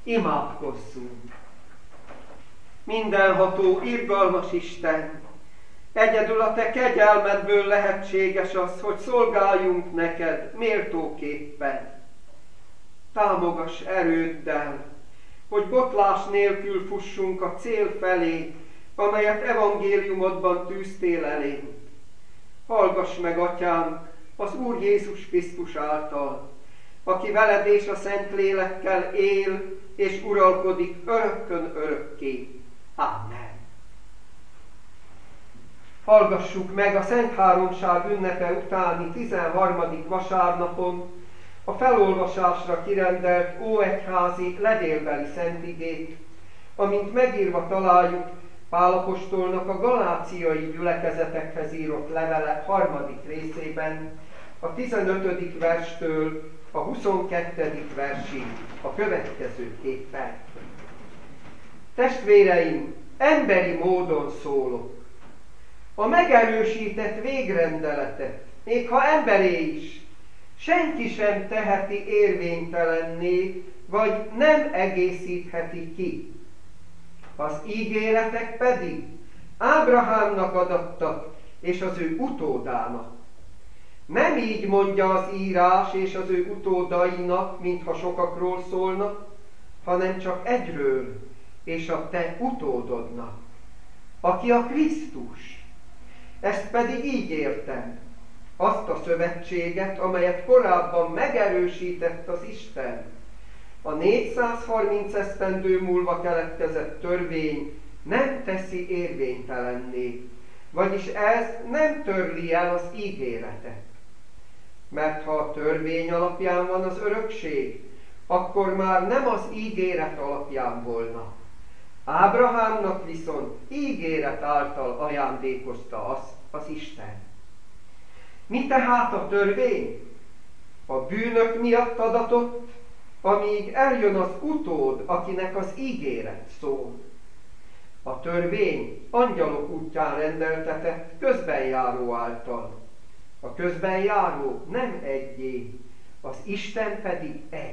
Imádkozzunk! Mindenható, irgalmas Isten, egyedül a Te kegyelmedből lehetséges az, hogy szolgáljunk neked méltóképpen. Támogass erőddel, hogy botlás nélkül fussunk a cél felé, amelyet evangéliumodban tűztél elénk. Hallgass meg, Atyám, az Úr Jézus Krisztus által, aki veled és a Szentlélekkel él és uralkodik örökkön örökké. Amen. Hallgassuk meg a Szent Háromság ünnepe utáni 13. vasárnapon a felolvasásra kirendelt óegyházi levélbeli szentigét, amint megírva találjuk Pál apostolnak a galáciai gyülekezetekhez írott levele 3. részében, a 15. verstől a 22. versig a következőképpen. Testvéreim, emberi módon szólok. A megerősített végrendeletet, még ha emberé is, senki sem teheti érvénytelenné, vagy nem egészítheti ki. Az ígéretek pedig Ábrahámnak adattak, és az ő utódának. Nem így mondja az írás és az ő utódainak, mintha sokakról szólnak, hanem csak egyről, és a te utódodnak, aki a Krisztus. Ezt pedig így értem, azt a szövetséget, amelyet korábban megerősített az Isten. A 430 esztendő múlva keletkezett törvény nem teszi érvénytelenné, vagyis ez nem törli el az ígéretet. Mert ha a törvény alapján van az örökség, akkor már nem az ígéret alapján volna. Ábrahámnak viszont ígéret által ajándékozta azt az Isten. Mi tehát a törvény? A bűnök miatt adatott, amíg eljön az utód, akinek az ígéret szól. A törvény angyalok útján rendeltetett közbenjáró által. A közbenjáró nem egyé, az Isten pedig egy.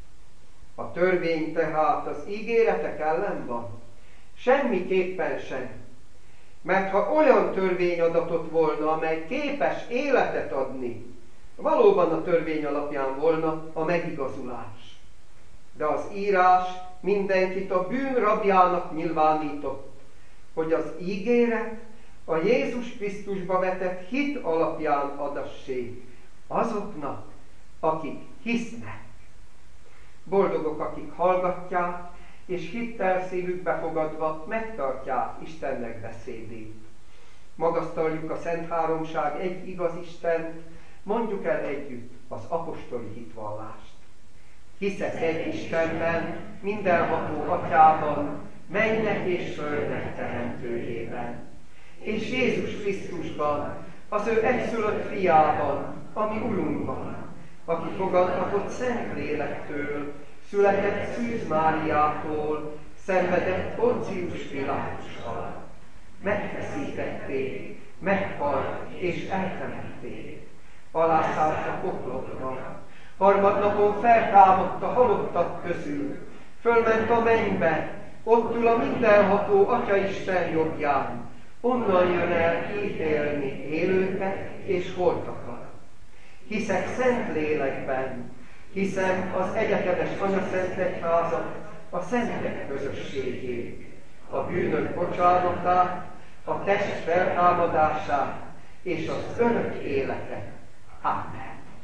A törvény tehát az ígéretek ellen van? Semmiképpen sem. Mert ha olyan törvény adatott volna, amely képes életet adni, valóban a törvény alapján volna a megigazulás. De az írás mindenkit a bűn rabjának nyilvánított, hogy az ígéret a Jézus Krisztusba vetett hit alapján adassék azoknak, akik hisznek. Boldogok, akik hallgatják, és hittel szívükbe fogadva megtartják Istennek beszédét. Magasztaljuk a Szent Háromság egy igaz Istent, mondjuk el együtt az apostoli hitvallást. Hiszek egy Istenben, mindenható Atyában, mennynek és földnek teremtőjében, és Jézus Krisztusban, az ő egyszülött fiában, ami Urunkban, aki fogadhatott Szentlélektől, született Szűz Máriától, szenvedett Poncius Pilátus alatt. Megfeszítették, meghalt és eltemették. Alászállt a poklokra. Harmadnapon feltámadt a halottak közül. Fölment a mennybe, ott ül a mindenható Atyaisten jobbján. Onnan jön el ítélni élőket és holtakat. Hiszek szent lélekben, hiszem az egyetemes anyaszent egyházat, a szentek közösségét, a bűnök bocsánatát, a test feltámadását és az örök életet. Amen.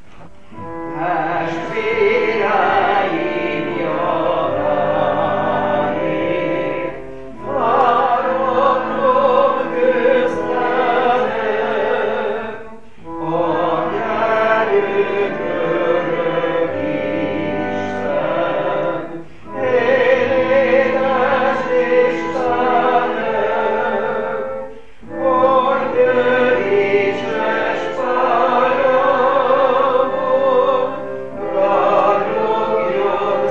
Testvéreim, javáért, faragom köztenem, a gyerünk örök Isten, édes Istenem, hogy Istenes pályámon ragyogjon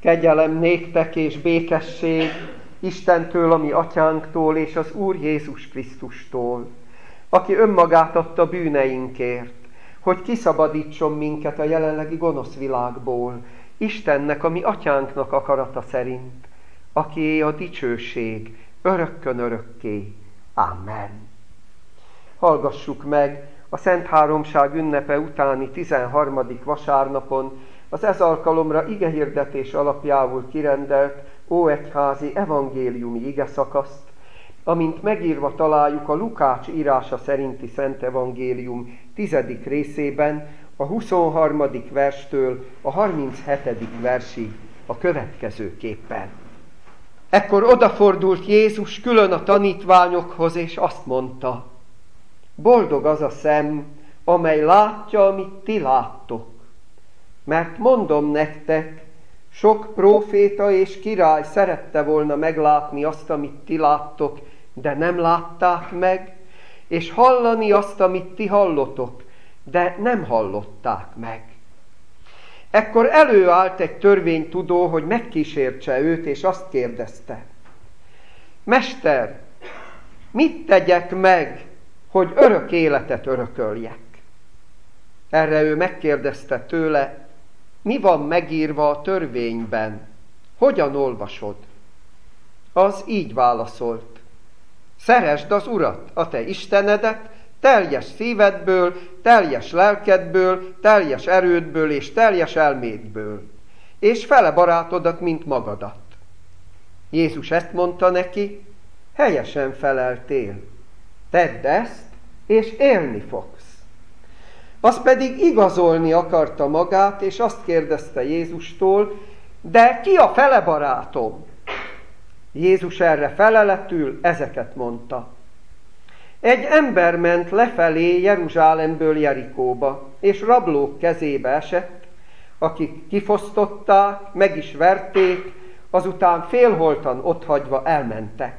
Kegyelem néktek és békesség Istentől, a mi atyánktól, és az Úr Jézus Krisztustól, aki önmagát adta bűneinkért, hogy kiszabadítson minket a jelenlegi gonosz világból, Istennek, a mi atyánknak akarata szerint, akié a dicsőség örökkön örökké. Amen. Hallgassuk meg a Szent Háromság ünnepe utáni 13. vasárnapon az ez alkalomra igehirdetés alapjául kirendelt óegyházi evangéliumi igeszakaszt, amint megírva találjuk a Lukács írása szerinti Szent Evangélium 10. részében, a 23. verstől a 37. versig a következőképpen. Ekkor odafordult Jézus külön a tanítványokhoz, és azt mondta: boldog az a szem, amely látja, amit ti láttok. Mert mondom nektek, sok próféta és király szerette volna meglátni azt, amit ti láttok, de nem látták meg, és hallani azt, amit ti hallotok, de nem hallották meg. Ekkor előállt egy törvénytudó, hogy megkísértse őt, és azt kérdezte: Mester, mit tegyek meg, hogy örök életet örököljek? Erre ő megkérdezte tőle: mi van megírva a törvényben? Hogyan olvasod? Az így válaszolt: szeresd az Urat, a te Istenedet, teljes szívedből, teljes lelkedből, teljes erődből és teljes elmédből, és fele barátodat, mint magadat. Jézus ezt mondta neki: helyesen feleltél. Tedd ezt, és élni fogsz. Az pedig igazolni akarta magát, és azt kérdezte Jézustól: de ki a fele barátom? Jézus erre feleletül ezeket mondta: egy ember ment lefelé Jeruzsálemből Jerikóba, és rablók kezébe esett, akik kifosztották, meg is verték, azután félholtan otthagyva elmentek.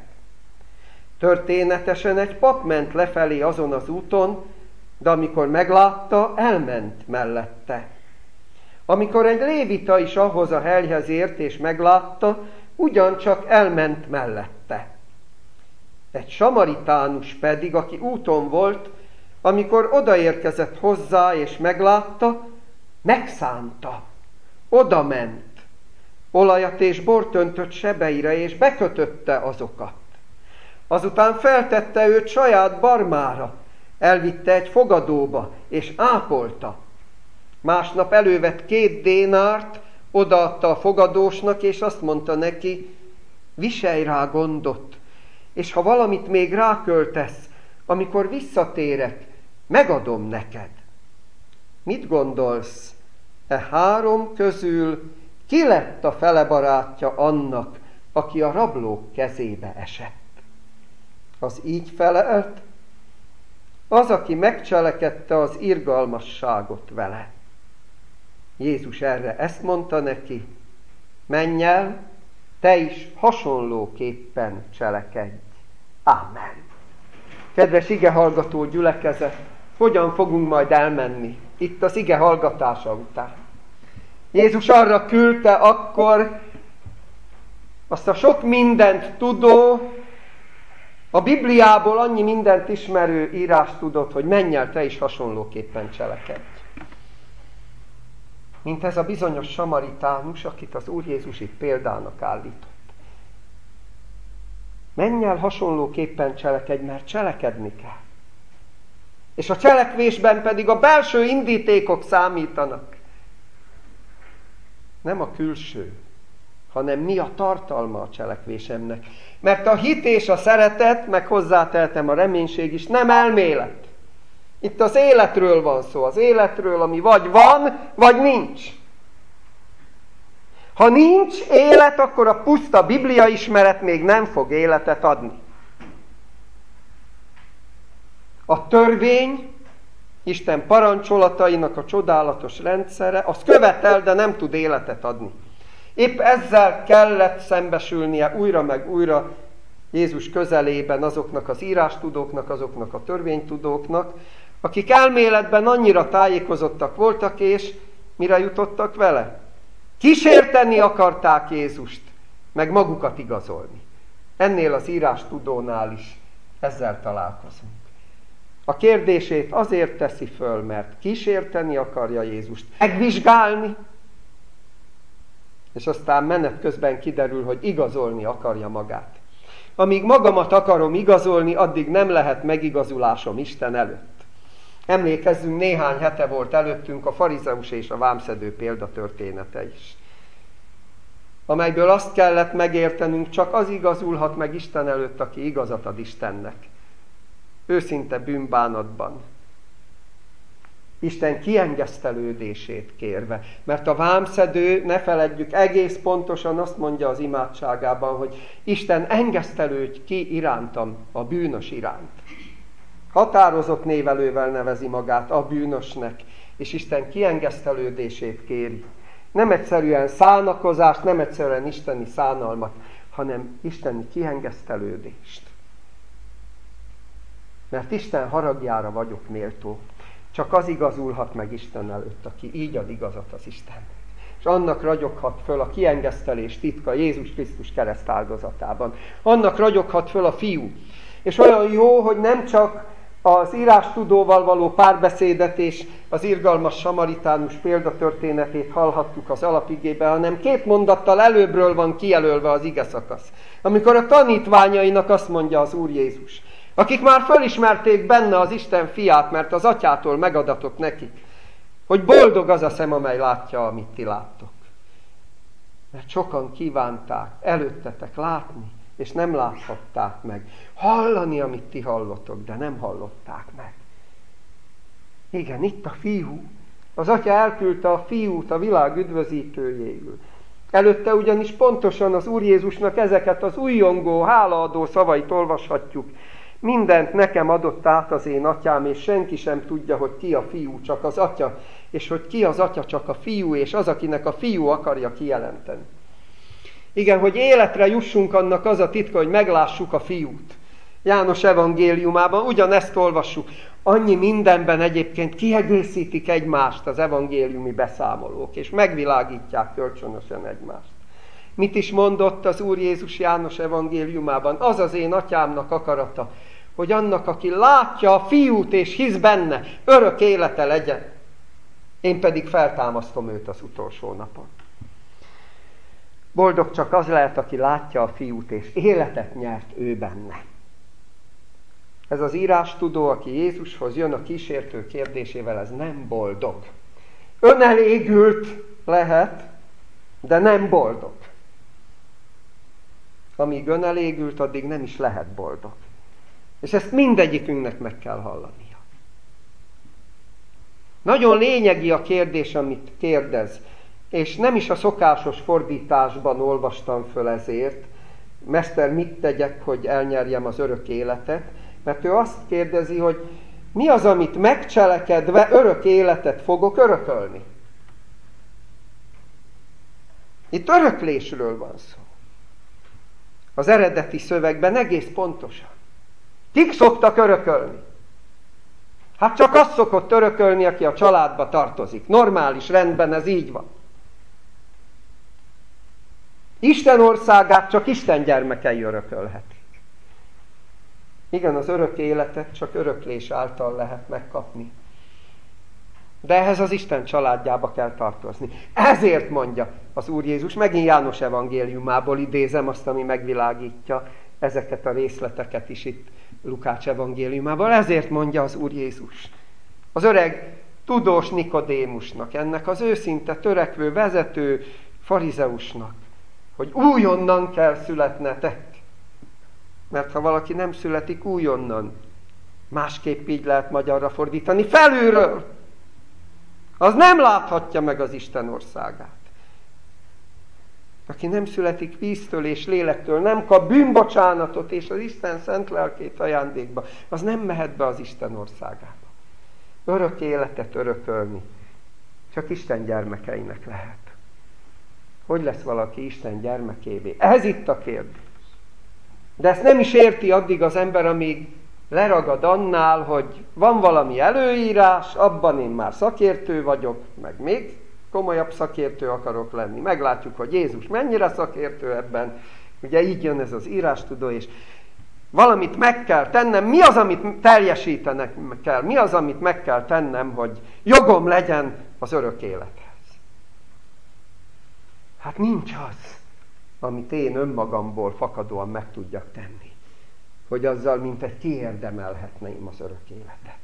Történetesen egy pap ment lefelé azon az úton, de amikor meglátta, elment mellette. Amikor egy lévita is ahhoz a helyhez ért és meglátta, ugyancsak elment mellette. Egy samaritánus pedig, aki úton volt, amikor odaérkezett hozzá és meglátta, megszánta, odament, olajat és bort öntött sebeire, és bekötötte azokat. Azután feltette őt saját barmára, elvitte egy fogadóba, és ápolta. Másnap elővett 2 dénárt, odaadta a fogadósnak, és azt mondta neki: viselj rá gondot, és ha valamit még ráköltesz, amikor visszatérek, megadom neked. Mit gondolsz? E 3 közül ki lett a fele barátja annak, aki a rablók kezébe esett? Az így felelt: az, aki megcselekedte az irgalmasságot vele. Jézus erre ezt mondta neki: menj el, te is hasonlóképpen cselekedj. Ámen. Kedves igehallgató gyülekezet, hogyan fogunk majd elmenni itt az ige hallgatása után? Jézus arra küldte akkor azt a sok mindent tudó, a Bibliából annyi mindent ismerő írást tudod, hogy menj el, te is hasonlóképpen cselekedj. Mint ez a bizonyos samaritánus, akit az Úr Jézus itt példának állított. Menj el, hasonlóképpen cselekedj, mert cselekedni kell. És a cselekvésben pedig a belső indítékok számítanak. Nem a külső, hanem mi a tartalma a cselekvésemnek. Mert a hit és a szeretet, meg hozzáteltem a reménység is, nem elmélet. Itt az életről van szó, az életről, ami vagy van, vagy nincs. Ha nincs élet, akkor a puszta Biblia ismeret még nem fog életet adni. A törvény, Isten parancsolatainak a csodálatos rendszere, az követel, de nem tud életet adni. Épp ezzel kellett szembesülnie újra meg újra Jézus közelében azoknak az írástudóknak, azoknak a törvénytudóknak, akik elméletben annyira tájékozottak voltak, és mire jutottak vele? Kísérteni akarták Jézust, meg magukat igazolni. Ennél az írástudónál is ezzel találkozunk. A kérdését azért teszi föl, mert kísérteni akarja Jézust, megvizsgálni, és aztán menet közben kiderül, hogy igazolni akarja magát. Amíg magamat akarom igazolni, addig nem lehet megigazulásom Isten előtt. Emlékezzünk, néhány hete volt előttünk a farizeus és a vámszedő példatörténete is, amelyből azt kellett megértenünk, csak az igazulhat meg Isten előtt, aki igazat ad Istennek. Őszinte bűnbánatban. Isten kiengesztelődését kérve. Mert a vámszedő, ne feledjük, egész pontosan azt mondja az imádságában, hogy Isten engesztelődj ki irántam, a bűnös iránt. Határozott névelővel nevezi magát a bűnösnek, és Isten kiengesztelődését kéri. Nem egyszerűen szánakozást, nem egyszerűen isteni szánalmat, hanem isteni kiengesztelődést. Mert Isten haragjára vagyok méltó. Csak az igazulhat meg Isten előtt, aki így ad igazat az Istennek. És annak ragyoghat föl a kiengesztelés titka Jézus Krisztus kereszt áldozatában. Annak ragyoghat föl a Fiú. És olyan jó, hogy nem csak az írástudóval való párbeszédet és az irgalmas samaritánus példatörténetét hallhattuk az alapigében, hanem 2 mondattal előbbről van kijelölve az igeszakasz. Amikor a tanítványainak azt mondja az Úr Jézus, akik már fölismerték benne az Isten fiát, mert az atyától megadatott nekik, hogy boldog az a szem, amely látja, amit ti láttok. Mert sokan kívánták előttetek látni, és nem láthatták meg. Hallani, amit ti hallotok, de nem hallották meg. Igen, itt a Fiú. Az Atya elküldte a Fiút a világ üdvözítőjéül. Előtte ugyanis pontosan az Úr Jézusnak ezeket az újjongó, hálaadó szavait olvashatjuk. Mindent nekem adott át az én atyám, és senki sem tudja, hogy ki a Fiú, csak az Atya, és hogy ki az Atya, csak a Fiú, és az, akinek a Fiú akarja kijelenteni. Igen, hogy életre jussunk, annak az a titka, hogy meglássuk a Fiút. János evangéliumában ugyanezt olvassuk. Annyi mindenben egyébként kiegészítik egymást az evangéliumi beszámolók, és megvilágítják kölcsönösen egymást. Mit is mondott az Úr Jézus János evangéliumában? Az az én atyámnak akarata, hogy annak, aki látja a Fiút és hisz benne, örök élete legyen. Én pedig feltámasztom őt az utolsó napon. Boldog csak az lehet, aki látja a Fiút, és életet nyert ő benne. Ez az írástudó, aki Jézushoz jön a kísértő kérdésével, ez nem boldog. Önelégült lehet, de nem boldog. Amíg önelégült, addig nem is lehet boldog. És ezt mindegyikünknek meg kell hallania. Nagyon lényegi a kérdés, amit kérdez. És nem is a szokásos fordításban olvastam föl ezért, Mester, mit tegyek, hogy elnyerjem az örök életet? Mert ő azt kérdezi, hogy mi az, amit megcselekedve örök életet fogok örökölni? Itt öröklésről van szó. Az eredeti szövegben egész pontosan. Kik szoktak örökölni? Hát csak az szokott örökölni, aki a családba tartozik. Normális rendben ez így van. Isten országát csak Isten gyermekei örökölhetik. Igen, az örök életet csak öröklés által lehet megkapni. De ehhez az Isten családjába kell tartozni. Ezért mondja az Úr Jézus, megint János evangéliumából idézem azt, ami megvilágítja ezeket a részleteket is itt Lukács evangéliumában. Ezért mondja az Úr Jézus az öreg tudós Nikodémusnak, ennek az őszinte törekvő vezető farizeusnak, hogy újonnan kell születnetek. Mert ha valaki nem születik újonnan, másképp így lehet magyarra fordítani, felülről, az nem láthatja meg az Isten országát. Aki nem születik víztől és lélektől, nem kap bűnbocsánatot és az Isten szent lelkét ajándékba, az nem mehet be az Isten országába. Örök életet örökölni csak Isten gyermekeinek lehet. Hogy lesz valaki Isten gyermekévé? Ez itt a kérdés. De ezt nem is érti addig az ember, amíg leragad annál, hogy van valami előírás, abban én már szakértő vagyok, meg még komolyabb szakértő akarok lenni. Meglátjuk, hogy Jézus mennyire szakértő ebben. Ugye így jön ez az írástudó, és valamit meg kell tennem. Mi az, amit teljesítenek kell? Mi az, amit meg kell tennem, hogy jogom legyen az örök élethez? Hát nincs az, amit én önmagamból fakadóan meg tudjak tenni, hogy azzal mintegy kiérdemelhetném az örök életet.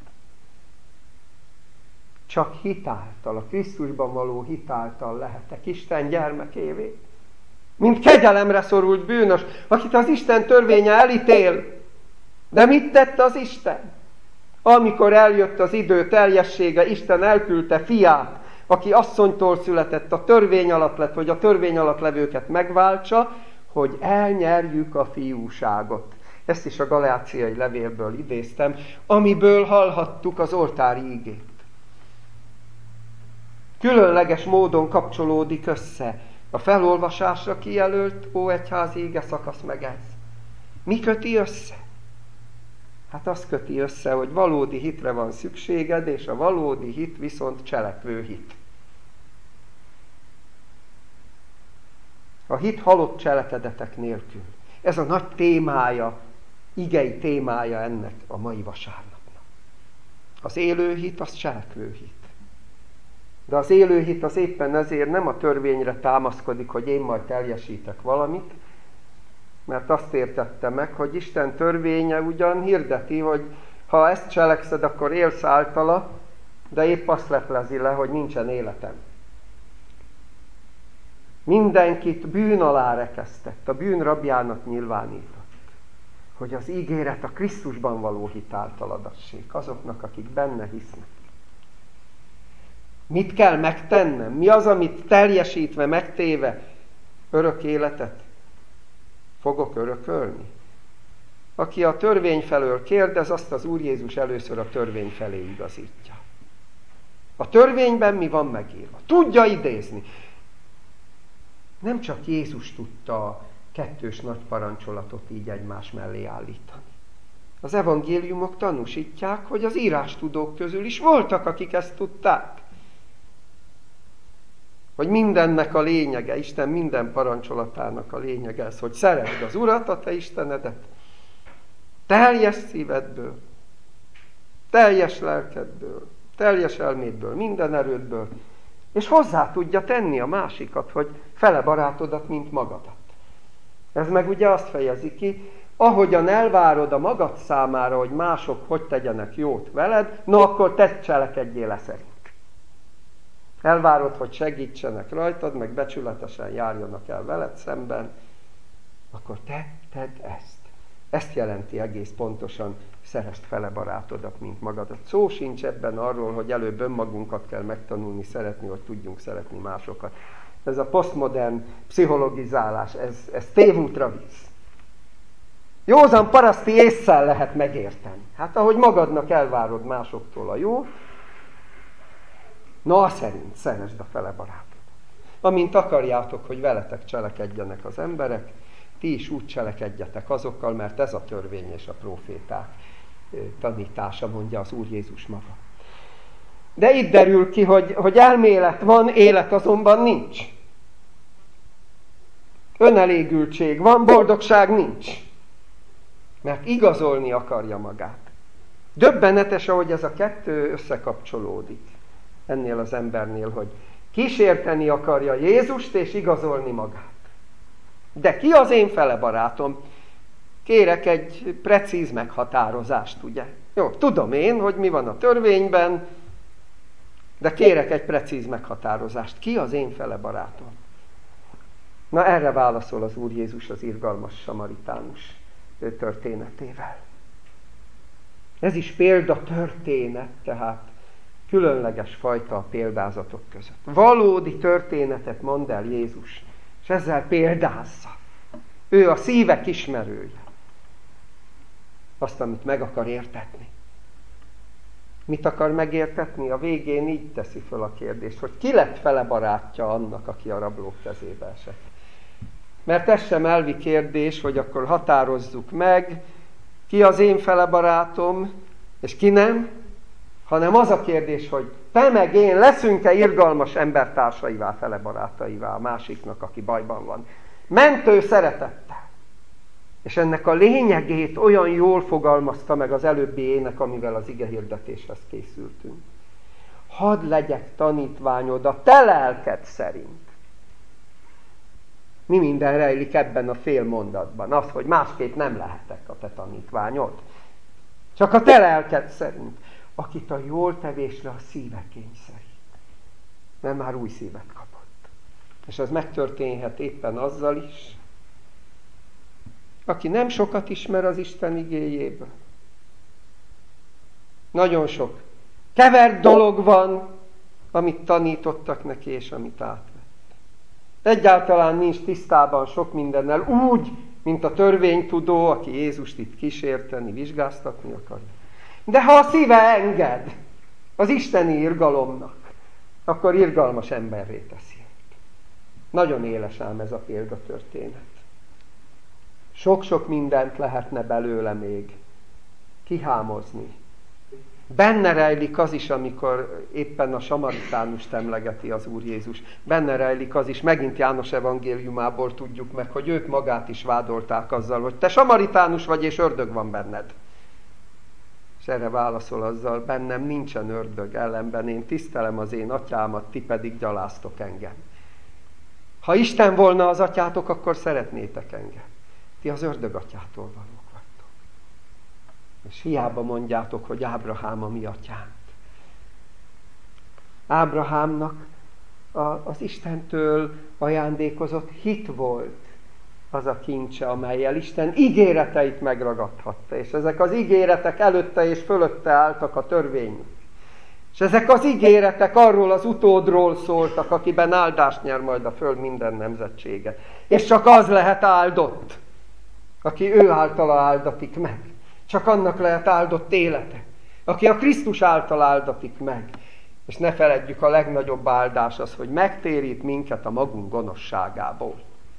Csak hitáltal, a Krisztusban való hitáltal lehetek Isten gyermekévé. Mint kegyelemre szorult bűnös, akit az Isten törvénye elítél. De mit tett az Isten? Amikor eljött az idő teljessége, Isten elküldte fiát, aki asszonytól született, a törvény alatt lett, hogy a törvény alatt levőket megváltsa, hogy elnyerjük a fiúságot. Ezt is a galáciai levélből idéztem, amiből hallhattuk az oltári igét. Különleges módon kapcsolódik össze a felolvasásra kijelölt óegyházi ige szakasz meg ez. Mi köti össze? Hát azt köti össze, hogy valódi hitre van szükséged, és a valódi hit viszont cselekvő hit. A hit halott cselekedetek nélkül. Ez a nagy témája, igei témája ennek a mai vasárnapnak. Az élő hit, az cselekvő hit. De az élő hit az éppen ezért nem a törvényre támaszkodik, hogy én majd teljesítek valamit, mert azt értette meg, hogy Isten törvénye ugyan hirdeti, hogy ha ezt cselekszed, akkor élsz általa, de épp azt leplezi le, hogy nincsen életem. Mindenkit bűn alá rekesztett, a bűn rabjának nyilvánított, hogy az ígéret a Krisztusban való hit által adassék azoknak, akik benne hisznek. Mit kell megtennem? Mi az, amit teljesítve, megtéve örök életet fogok örökölni? Aki a törvény felől kérdez, azt az Úr Jézus először a törvény felé igazítja. A törvényben mi van megírva? Tudja idézni. Nem csak Jézus tudta a kettős nagy parancsolatot így egymás mellé állítani. Az evangéliumok tanúsítják, hogy az írástudók közül is voltak, akik ezt tudták. Hogy mindennek a lényege, Isten minden parancsolatának a lényege ez, hogy szeresd az Urat, a te Istenedet, teljes szívedből, teljes lelkedből, teljes elmédből, minden erődből, és hozzá tudja tenni a másikat, hogy fele barátodat, mint magadat. Ez meg ugye azt fejezi ki, ahogyan elvárod a magad számára, hogy mások hogy tegyenek jót veled, no akkor te cselekedjél le szerint. Elvárod, hogy segítsenek rajtad, meg becsületesen járjanak el veled szemben, akkor te tedd ezt. Ezt jelenti egész pontosan, szeresd fele barátodat, mint magadat. Szó sincs ebben arról, hogy előbb önmagunkat kell megtanulni, szeretni, hogy tudjunk szeretni másokat. Ez a posztmodern pszichologizálás, ez tévútra visz. Józan paraszti ésszel lehet megérteni. Hát ahogy magadnak elvárod másoktól a jó, na szerint szeresd a fele barátodat. Amint akarjátok, hogy veletek cselekedjenek az emberek, ti is úgy cselekedjetek azokkal, mert ez a törvény és a próféták tanítása, mondja az Úr Jézus maga. De itt derül ki, hogy elmélet van, élet azonban nincs. Önelégültség van, boldogság nincs. Mert igazolni akarja magát. Döbbenetes, ahogy ez a kettő összekapcsolódik ennél az embernél, hogy kísérteni akarja Jézust és igazolni magát. De ki az én fele barátom? Kérek egy precíz meghatározást, ugye? Jó, tudom én, hogy mi van a törvényben, de kérek egy precíz meghatározást. Ki az én fele barátom? Na erre válaszol az Úr Jézus az irgalmas samaritánus történetével. Ez is példatörténet, tehát különleges fajta a példázatok között. Valódi történetet mond el Jézus, és ezzel példázza. Ő a szívek ismerője. Azt, amit meg akar értetni. Mit akar megértetni? A végén így teszi föl a kérdést, hogy ki lett fele barátja annak, aki a rablók kezébe esett. Mert ez sem elvi kérdés, hogy akkor határozzuk meg, ki az én fele barátom, és ki nem, hanem az a kérdés, hogy te meg én leszünk-e irgalmas embertársaivá, fele barátaivá a másiknak, aki bajban van. Mentő szeretettel. És ennek a lényegét olyan jól fogalmazta meg az előbbi ének, amivel az igehirdetéshez készültünk. Hadd legyek tanítványod a te lelked szerint. Mi minden rejlik ebben a fél mondatban? Az, hogy másképp nem lehetek a te tanítványod. Csak a te lelked szerint, akit a jól tevésre a szíve kényszerít. Mert már új szívet kapott. És ez megtörténhet éppen azzal is, aki nem sokat ismer az Isten igéjéből. Nagyon sok kevert dolog van, amit tanítottak neki, és amit átvett. Egyáltalán nincs tisztában sok mindennel, úgy, mint a törvénytudó, aki Jézust itt kísérteni, vizsgáztatni akarja. De ha a szíve enged az isteni irgalomnak, akkor irgalmas emberré teszi. Nagyon éles ám ez a példatörténet. Sok-sok mindent lehetne belőle még kihámozni. Benne rejlik az is, amikor éppen a samaritánust emlegeti az Úr Jézus. Benne rejlik az is, megint János evangéliumából tudjuk meg, hogy őt magát is vádolták azzal, hogy te samaritánus vagy, és ördög van benned. És erre válaszol azzal, bennem nincsen ördög, ellenben én tisztelem az én atyámat, ti pedig gyaláztok engem. Ha Isten volna az atyátok, akkor szeretnétek engem. Ti az ördög atyától valók vagytok. És hiába mondjátok, hogy Ábrahám a mi atyánk. Ábrahámnak az Istentől ajándékozott hit volt az a kincse, amellyel Isten ígéreteit megragadhatta. És ezek az ígéretek előtte és fölötte álltak a törvénynek. És ezek az ígéretek arról az utódról szóltak, akiben áldást nyer majd a föld minden nemzetsége. És csak az lehet áldott, aki ő általa áldatik meg. Csak annak lehet áldott élete, aki a Krisztus által áldatik meg. És ne feledjük, a legnagyobb áldás az, hogy megtérít minket a magunk gonoszságából.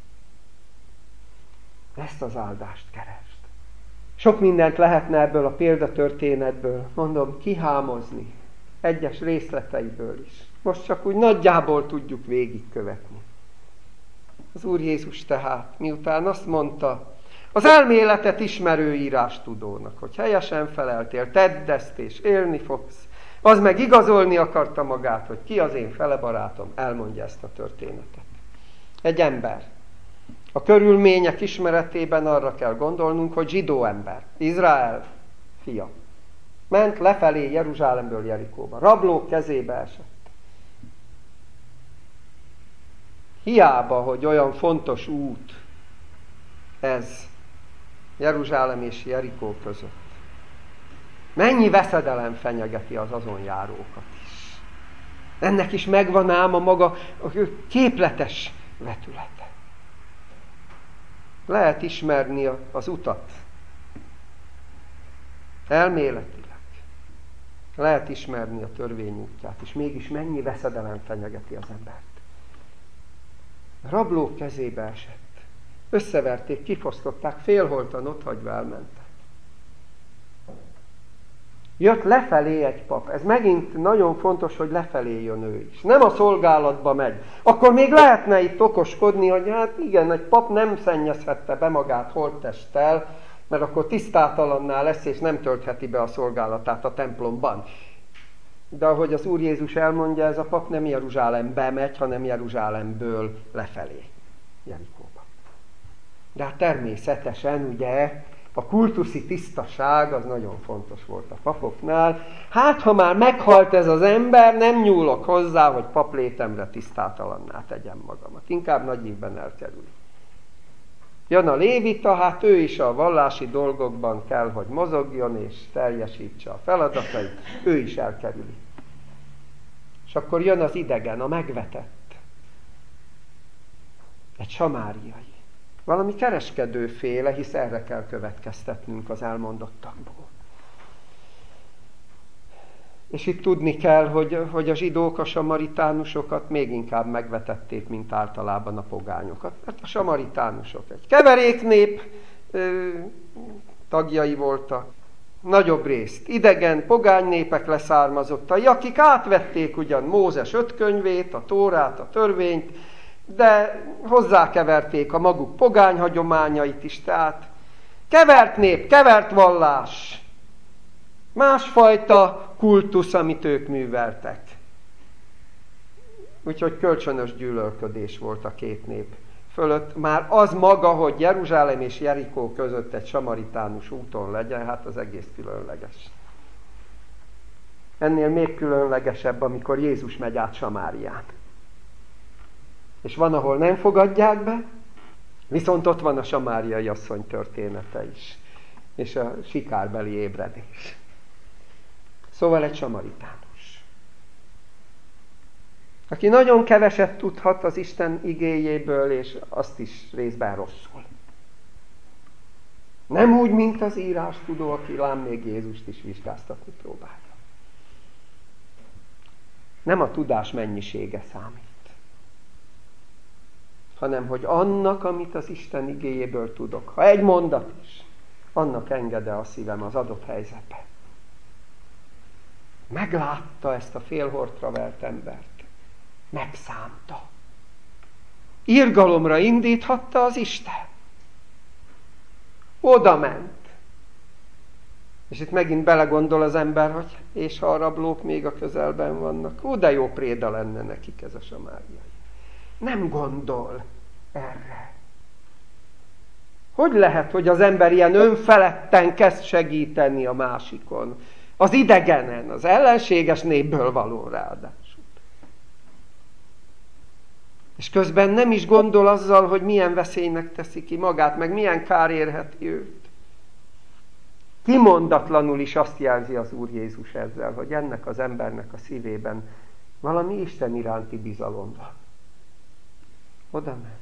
Ezt az áldást keresd. Sok mindent lehetne ebből a példatörténetből, mondom, kihámozni, egyes részleteiből is. Most csak úgy nagyjából tudjuk végigkövetni. Az Úr Jézus tehát, miután azt mondta, az elméletet ismerő írástudónak, hogy helyesen feleltél, tedd ezt és élni fogsz, az meg igazolni akarta magát, hogy ki az én fele barátom, elmondja ezt a történetet. Egy ember. A körülmények ismeretében arra kell gondolnunk, hogy zsidó ember, Izrael fia. Ment lefelé Jeruzsálemből Jerikóba. Rablók kezébe esett. Hiába, hogy olyan fontos út ez Jeruzsálem és Jerikó között. Mennyi veszedelem fenyegeti az azon járókat is. Ennek is megvan ám a maga képletes vetülete. Lehet ismerni az utat. Elméletileg. Lehet ismerni a törvény útját, és mégis mennyi veszedelem fenyegeti az embert. A rablók kezébe esett. Összeverték, kifosztották, félholtan otthagyva elmentek. Jött lefelé egy pap. Ez megint nagyon fontos, hogy lefelé jön ő is. Nem a szolgálatba megy. Akkor még lehetne itt okoskodni, hogy hát igen, egy pap nem szennyezhette be magát holttesttel, mert akkor tisztátalanná lesz, és nem töltheti be a szolgálatát a templomban. De ahogy az Úr Jézus elmondja, ez a pap nem Jeruzsálembe megy, hanem Jeruzsálemből lefelé, Jerikóba. De hát természetesen, ugye, a kultuszi tisztaság az nagyon fontos volt a papoknál. Hát, ha már meghalt ez az ember, nem nyúlok hozzá, hogy paplétemre tisztátalanná tegyem magamat. Inkább nagy ívben elkerül. Jön a lévita, hát ő is a vallási dolgokban kell, hogy mozogjon és teljesítse a feladatait, ő is elkerüli. És akkor jön az idegen, a megvetett. Egy samáriai. Valami kereskedőféle, hisz erre kell következtetnünk az elmondottakból. És itt tudni kell, hogy a zsidók a samaritánusokat még inkább megvetették, mint általában a pogányokat. Mert a samaritánusok egy keveréknép tagjai voltak, nagyobb részt idegen, pogány népek leszármazottai, akik átvették ugyan Mózes 5 könyvét, a Tórát, a törvényt, de hozzákeverték a maguk pogány hagyományait is, tehát kevert nép, kevert vallás, másfajta kultusz, amit ők műveltek. Úgyhogy kölcsönös gyűlölködés volt a két nép fölött. Már az maga, hogy Jeruzsálem és Jerikó között egy samaritánus úton legyen, hát az egész különleges. Ennél még különlegesebb, amikor Jézus megy át Samárián. És van, ahol nem fogadják be, viszont ott van a samáriai asszony története is, és a sikárbeli ébredés. Szóval egy samaritánus, aki nagyon keveset tudhat az Isten igéjéből, és azt is részben rosszul. Nem úgy, mint az írástudó, aki lám még Jézust is vizsgáztatni próbálja. Nem a tudás mennyisége számít, hanem hogy annak, amit az Isten igéjéből tudok, ha egy mondat is, annak enged-e a szívem az adott helyzetben. Meglátta ezt a félhortra vert embert. Megszánta. Irgalomra indíthatta az Isten. Oda ment. És itt megint belegondol az ember, hogy és ha a rablók még a közelben vannak, ó, de jó préda lenne nekik ez a samáriai. Nem gondol erre. Hogy lehet, hogy az ember ilyen önfeledten kezd segíteni a másikon? Az idegenen, az ellenséges népből való ráadásul. És közben nem is gondol azzal, hogy milyen veszélynek teszi ki magát, meg milyen kár érheti őt. Kimondatlanul is azt jelzi az Úr Jézus ezzel, hogy ennek az embernek a szívében valami Isten iránti bizalom van. Oda ment.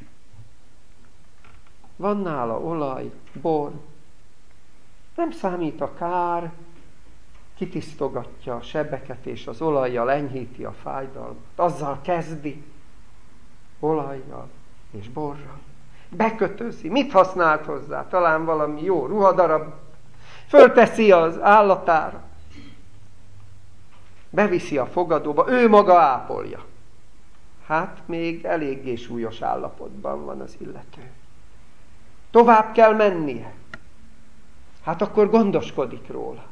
Van nála olaj, bor, nem számít a kár, kitisztogatja a sebeket, és az olajjal enyhíti a fájdalmat. Azzal kezdi, olajjal és borral. Bekötözi. Mit használt hozzá? Talán valami jó ruhadarab. Fölteszi az állatára. Beviszi a fogadóba. Ő maga ápolja. Hát még eléggé súlyos állapotban van az illető. Tovább kell mennie. Hát akkor gondoskodik róla.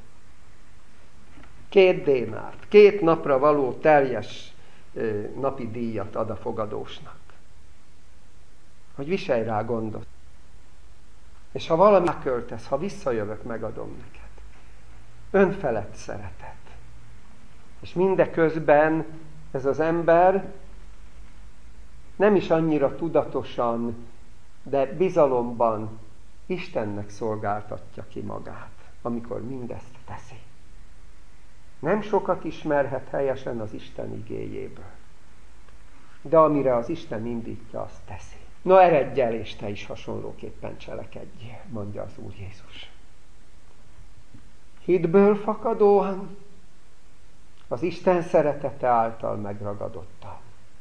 2 dénárt, 2 napra való teljes napi díjat ad a fogadósnak. Hogy viselj rá gondot. És ha valami költesz, ha visszajövök, megadom neked. Önfelett szeretet. És mindeközben ez az ember nem is annyira tudatosan, de bizalomban Istennek szolgáltatja ki magát, amikor mindezt teszi. Nem sokat ismerhet helyesen az Isten igéjéből. De amire az Isten indítja, azt teszi. No, eredj el, és te is hasonlóképpen cselekedjél, mondja az Úr Jézus. Hitből fakadóan, az Isten szeretete által megragadottan.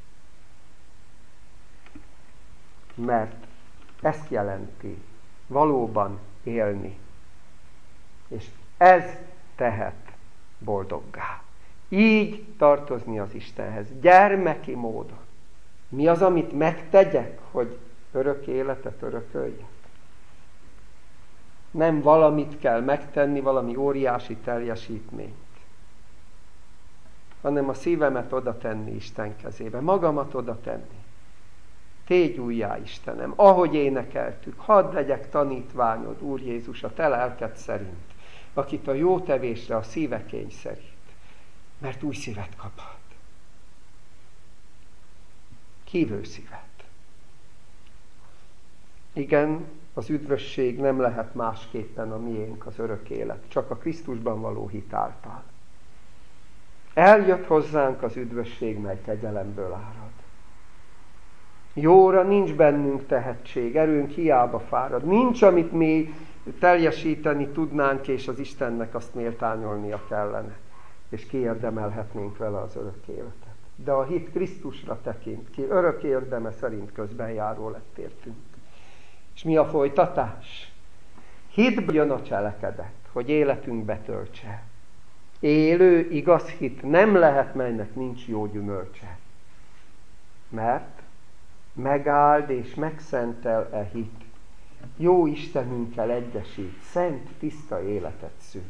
Mert ezt jelenti valóban élni. És ez tehet boldoggá. Így tartozni az Istenhez. Gyermeki módon. Mi az, amit megtegyek, hogy örök életet örököljek? Nem valamit kell megtenni, valami óriási teljesítményt, hanem a szívemet oda tenni Isten kezébe, magamat oda tenni. Tégy újjá, Istenem, ahogy énekeltük, hadd legyek tanítványod, Úr Jézus, a te lelked szerint, akit a jó tevésre a szíve kényszerít, mert új szívet kaphat. Hívő szívet. Igen, az üdvösség nem lehet másképpen a miénk, az örök élet, csak a Krisztusban való hit által. Eljött hozzánk az üdvösség, mely kegyelemből árad. Jóra nincs bennünk tehetség, erőnk hiába fárad. Nincs, amit mi teljesíteni tudnánk, és az Istennek azt méltányolnia kellene. És kiérdemelhetnénk vele az örök életet. De a hit Krisztusra tekint ki, örök érdeme szerint közbenjáró lett értünk. És mi a folytatás? Hitből jön a cselekedet, hogy életünkbe töltse. Élő, igaz hit nem lehet, melynek nincs jó gyümölcse. Mert megáld és megszentel e hit. Jó Istenünkkel egyesít, szent, tiszta életet szül.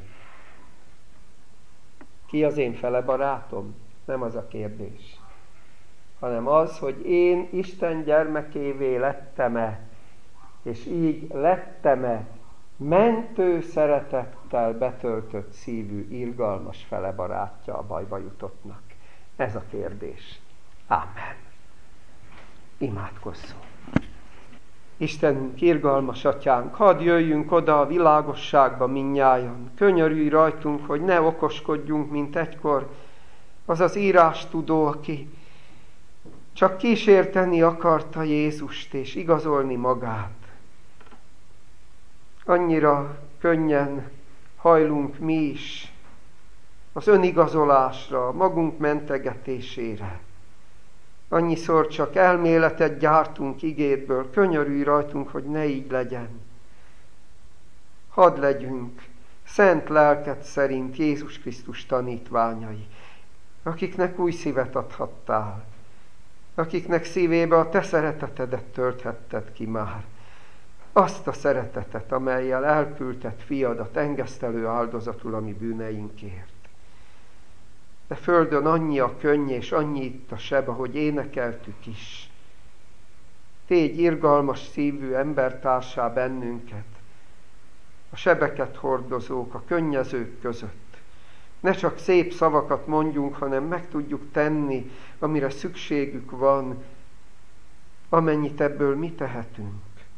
Ki az én fele barátom? Nem az a kérdés. Hanem az, hogy én Isten gyermekévé lettem-e, és így lettem-e mentő szeretettel betöltött szívű, irgalmas fele barátja a bajba jutottnak. Ez a kérdés. Ámen. Imádkozzunk. Istenünk, irgalmas atyánk, hadd jöjjünk oda a világosságba mindnyájan. Könyörülj rajtunk, hogy ne okoskodjunk, mint egykor az az írástudó, aki csak kísérteni akarta Jézust és igazolni magát. Annyira könnyen hajlunk mi is az önigazolásra, magunk mentegetésére. Annyiszor csak elméletet gyártunk igédből, könyörülj rajtunk, hogy ne így legyen. Hadd legyünk szent lelked szerint Jézus Krisztus tanítványai, akiknek új szívet adhattál, akiknek szívébe a te szeretetedet tölthetted ki már. Azt a szeretetet, amellyel elküldted fiadat engesztelő áldozatul a mi bűneinkért. De földön annyi a könny és annyi itt a seb, ahogy énekeltük is. Tégy irgalmas szívű embertársá bennünket, a sebeket hordozók, a könnyezők között. Ne csak szép szavakat mondjunk, hanem meg tudjuk tenni, amire szükségük van, amennyit ebből mi tehetünk.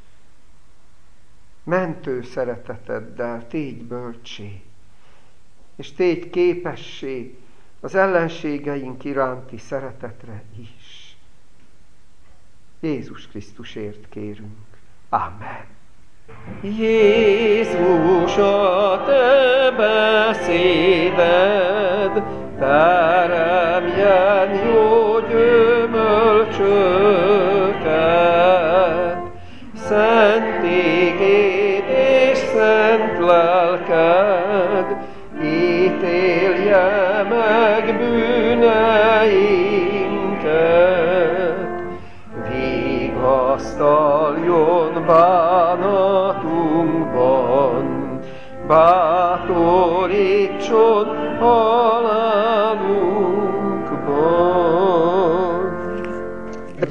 Mentő szereteteddel tégy bölcsé, és tégy képessé az ellenségeink iránti szeretetre is. Jézus Krisztusért kérünk. Amen. Jézus, a te beszéded teremjen jó gyümölcsöket, szent igéd és szent lelked ítélje meg bűneinket, vigasztaljon bánatunkban, bátorítson halál.